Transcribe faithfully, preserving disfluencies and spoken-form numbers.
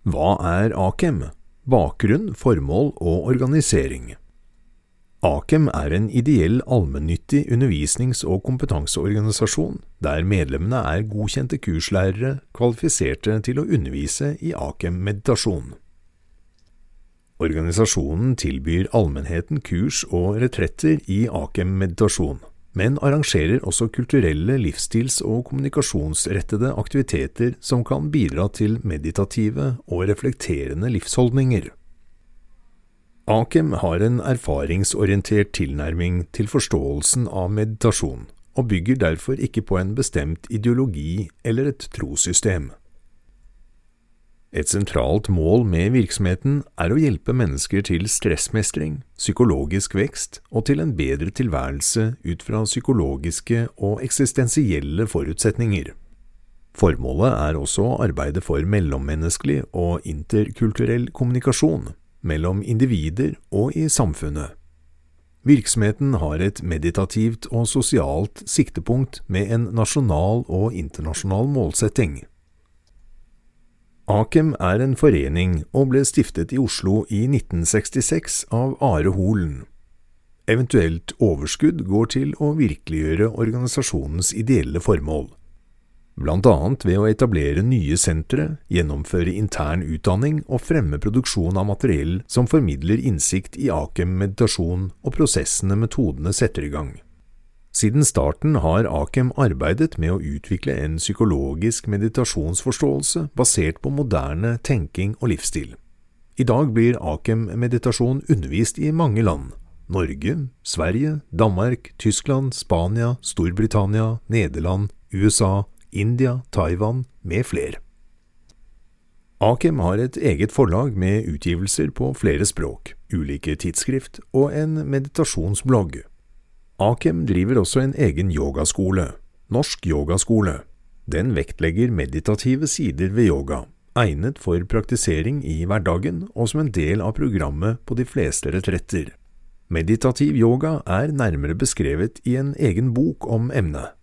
Hva er AKEM? Bakgrunn, formål og organisering. AKEM er en ideell allmennyttig undervisnings- og kompetanseorganisasjon, der medlemmene er godkjente kurslærere kvalifiserte til å undervise i AKEM-meditasjon. Organisasjonen tilbyr allmennheten kurs og retretter i AKEM-meditasjon, men arrangerer også kulturelle, livsstils- og kommunikasjonsrettede aktiviteter som kan bidra til meditative og reflekterende livsholdninger. AKEM har en erfaringsorientert tilnærming til forståelsen av meditasjon, og bygger derfor ikke på en bestemt ideologi eller et trossystem. Et sentralt mål med virksomheten er å hjelpe mennesker til stressmestring, psykologisk vekst og til en bedre tilværelse ut fra psykologiske og eksistensielle forutsetninger. Formålet er også å arbeide for mellommenneskelig og interkulturell kommunikasjon mellom individer og i samfunnet. Virksomheten har et meditativt og sosialt siktepunkt med en nasjonal og internasjonal målsetting. AKEM er en forening og ble stiftet i Oslo i nitten sekstiseks av Are Holen. Eventuelt overskudd går til å virkeliggjøre organisasjonens ideelle formål, blant annet ved å etablere nye sentre, gjennomføre intern utdanning og fremme produksjon av materiell som formidler innsikt i AKEM-meditasjon og prosessene metodene setter i gang. Siden starten har AKEM arbeidet med å utvikle en psykologisk meditasjonsforståelse basert på moderne tenking og livsstil. I dag blir AKEM-meditasjon undervist i mange land: Norge, Sverige, Danmark, Tyskland, Spania, Storbritannia, Nederland, U S A, India, Taiwan med flere. AKEM har et eget forlag med utgivelser på flere språk, ulike tidsskrift og en meditasjonsblogg. AKEM driver også en egen yogaskole, Norsk Yogaskole. Den vektlegger meditative sider ved yoga, egnet for praktisering i hverdagen og som en del av programmet på de fleste retretter. Meditativ yoga er nærmere beskrevet i en egen bok om emnet.